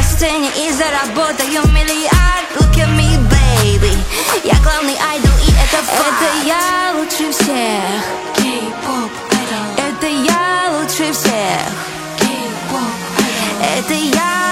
сцене и заработаю миллиард. Look at me, baby, я главный айдол, и это факт. Это я лучше всех, K-pop idol. Это я лучше всех, K-pop idol. Это я